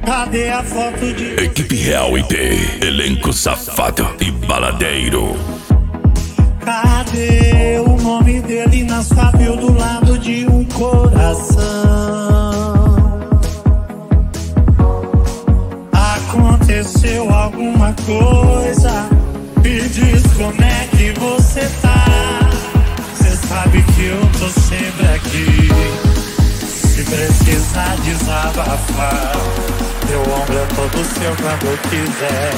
Cadê a foto de Equipe Real IP, elenco safado e baladeiro. Cadê o nome dele na sua bio do lado de um coração? Aconteceu alguma coisa? Me diz como é que você tá. Cê sabe que eu tô sempre aqui. Se precisar desabafar, meu ombro é todo seu quando quiser.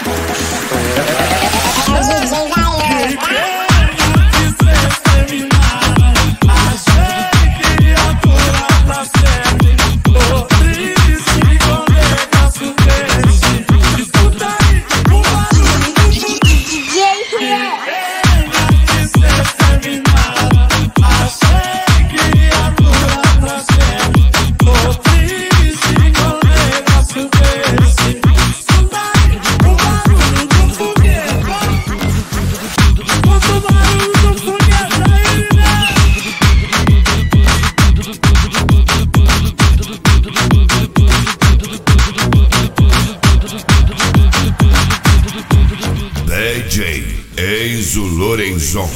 DJ Enzo Lorenzon.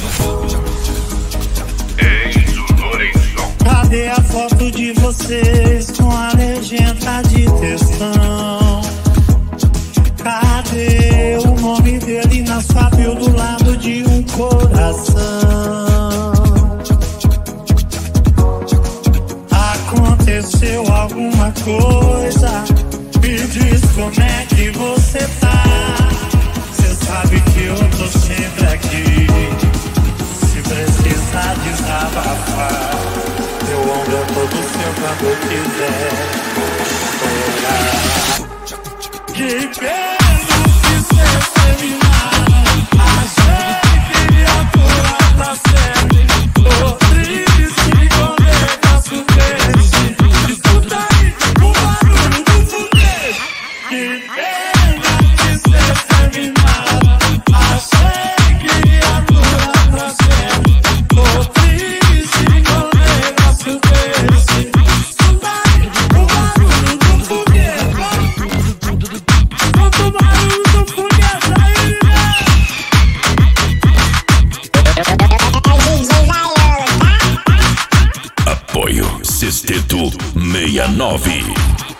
Cadê a foto de vocês com a legenda de textão? Cadê o nome dele na sua bio do lado de um coração? Aconteceu alguma coisa? Me diz como é que você tá. Cê sabe que eu tô sempre aqui. Se precisar desabafar, meu ombro é todo seu quando quiser. Que pena que cê terminar. Achei que ia durar pra sempre. Tô triste com negócio desse. Escuta aí o barulho do foguete. Que pena que cê terminar. Achei que ia durar pra sempre. Tô triste com negócio desse. Escuta aí o barulho do foguete. Solta o barulho do foguete aí, Apoio Sexteto 69.